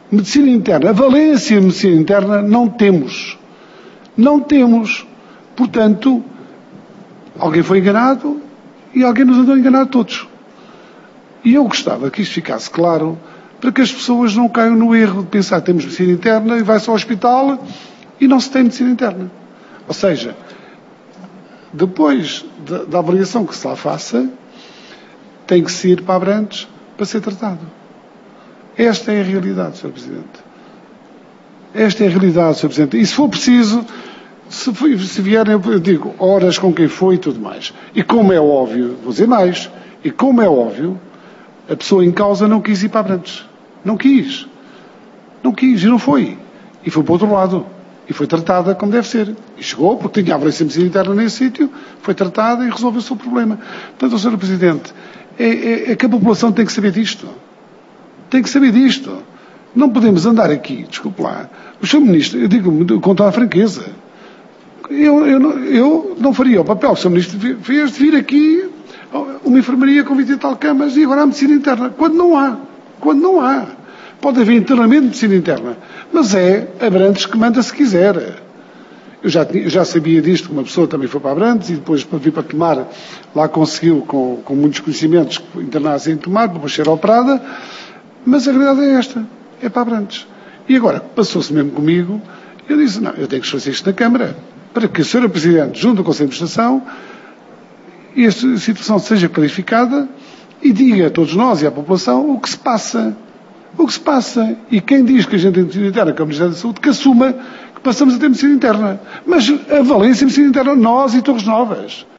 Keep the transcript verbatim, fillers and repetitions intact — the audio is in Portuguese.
Medicina interna, a valência de medicina interna não temos. Não temos. Portanto, alguém foi enganado e alguém nos andou a enganar todos. E eu gostava que isto ficasse claro para que as pessoas não caiam no erro de pensar que temos medicina interna e vai-se ao hospital e não se tem medicina interna. Ou seja, depois da, da avaliação que se lá faça, tem que se ir para Abrantes para ser tratado. Esta é a realidade, senhor Presidente. Esta é a realidade, senhor Presidente. E se for preciso, se, se vierem, eu digo, horas com quem foi e tudo mais. E como é óbvio, vou dizer mais, e como é óbvio, a pessoa em causa não quis ir para Abrantes. Não quis. Não quis e não foi. E foi para o outro lado. E foi tratada como deve ser. E chegou, porque tinha a avaliação de medicina interna nesse sítio, foi tratada e resolveu o seu problema. Portanto, senhor Presidente, é, é, é que a população tem que saber disto. Tem que saber disto. Não podemos andar aqui, desculpe lá. O senhor Ministro, eu digo com toda a franqueza, eu, eu, não, eu não faria o papel que o senhor Ministro fez de vir aqui uma enfermaria com vinte e tal camas e agora há medicina interna. Quando não há. Quando não há. Pode haver internamento de medicina interna. Mas é Abrantes que manda se quiser. Eu já, eu já sabia disto, que uma pessoa também foi para Abrantes e depois para vir para Tomar, lá conseguiu, com, com muitos conhecimentos, internar-se em Tomar, para depois ser operada. Mas a realidade é esta. É para Abrantes. E agora, passou-se mesmo comigo, eu disse, não, eu tenho que fazer isto na Câmara, para que a senhora Presidente, junto ao Conselho de Administração, e esta situação seja clarificada e diga a todos nós e à população o que se passa. O que se passa. E quem diz que a gente tem medicina interna, que é o Ministério da Saúde, que assuma que passamos a ter medicina interna. Mas a valência de medicina interna, nós e Torres Novas.